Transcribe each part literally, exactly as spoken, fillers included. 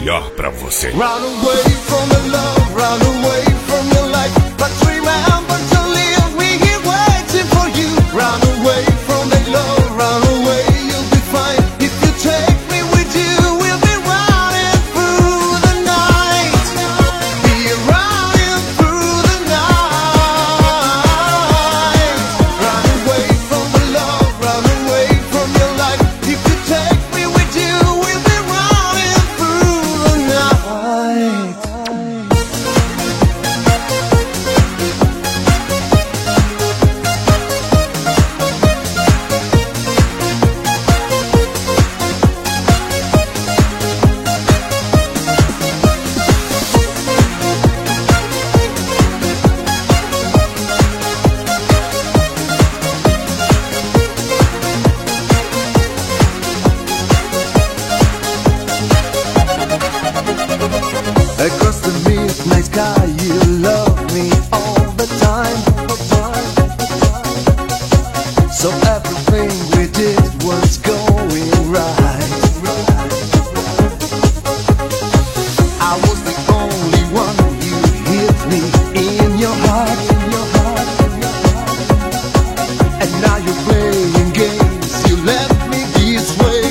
melhor pra você. Run away from the love, run away from your life, but remember to leave me here waiting for you. Run away from the love, run away, you'll be fine. If you take me with you, we'll be running through the night. Be running through the night. Run away from the love, run away from your life. If you take me with you, we'll be running through the night. Across the midnight sky, you love me all the time. So everything we did was going right. I was the only one, you hit me in your heart. And now you're playing games, you left me this way,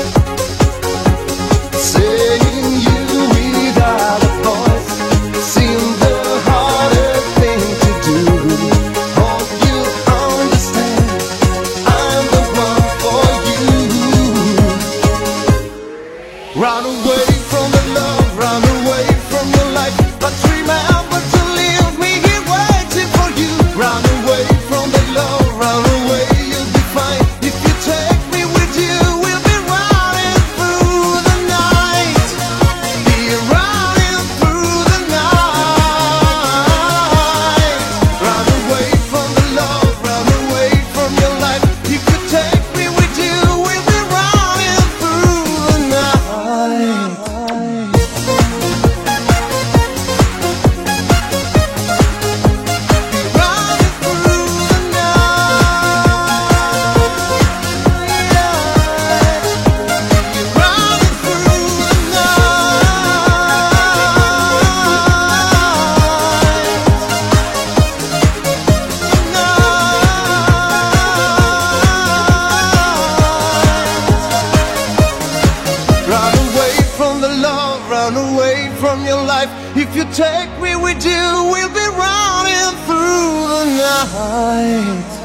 saying you without a voice seemed the harder thing to do. Hope you understand, I'm the one for you. Run away from the love, run away from your life, but remember to leave me here waiting for you. Run away from the love, run away, you'll be fine. If you take me with you, we'll be running through the night. Be running through the night. Run away from the love, run away from your life. If you take me with you, we'll be running through the night. Be running through the Run away from the love, run away from your life. If you take me with you, we'll be running through the night.